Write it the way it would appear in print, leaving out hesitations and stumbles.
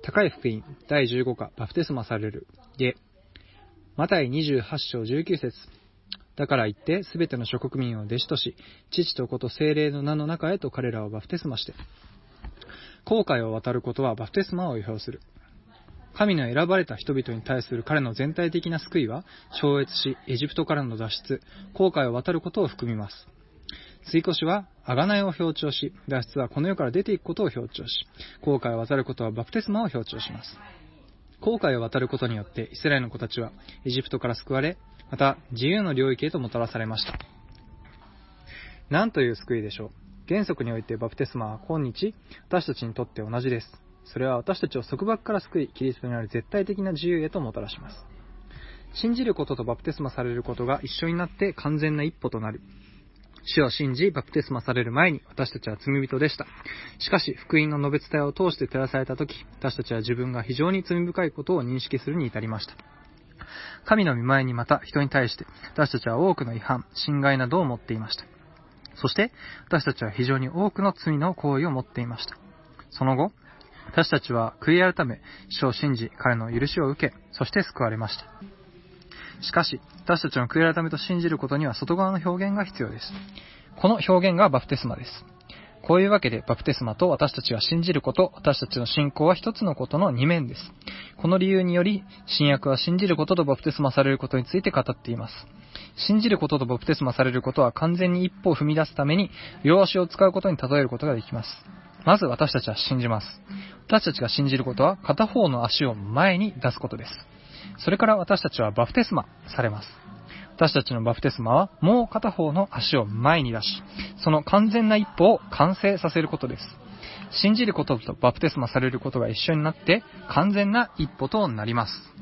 高い福音第15課バプテスマされる。下マタイ28章19節だから言ってすべての諸国民を弟子とし、父と子と聖霊の名の中へと彼らをバプテスマして、紅海を渡ることはバプテスマを予表する。神の選ばれた人々に対する彼の全体的な救いは、超越しエジプトからの脱出、紅海を渡ることを含みます。追越しは贖いを強調し、脱出はこの世から出ていくことを強調し、紅海を渡ることはバプテスマを強調します。紅海を渡ることによってイスラエルの子たちはエジプトから救われ、また自由の領域へともたらされました。何という救いでしょう。原則においてバプテスマは今日私たちにとって同じです。それは私たちを束縛から救い、キリストにある絶対的な自由へともたらします。信じることとバプテスマされることが一緒になって完全な一歩となる。主を信じバプテスマされる前に私たちは罪人でした。しかし福音の述べ伝えを通して照らされたとき、私たちは自分が非常に罪深いことを認識するに至りました。神の御前にまた人に対して私たちは多くの違反、侵害などを持っていました。そして私たちは非常に多くの罪の行為を持っていました。その後、私たちは悔い改め、主を信じ彼の許しを受け、そして救われました。しかし、私たちの悔い改めと信じることには外側の表現が必要です。この表現がバプテスマです。こういうわけでバプテスマと私たちが信じること、私たちの信仰は一つのことの二面です。この理由により、新約は信じることとバプテスマされることについて語っています。信じることとバプテスマされることは完全に一歩を踏み出すために両足を使うことに例えることができます。まず私たちは信じます。私たちが信じることは片方の足を前に出すことです。それから私たちはバプテスマされます。私たちのバプテスマはもう片方の足を前に出し、その完全な一歩を完成させることです。信じることとバプテスマされることが一緒になって完全な一歩となります。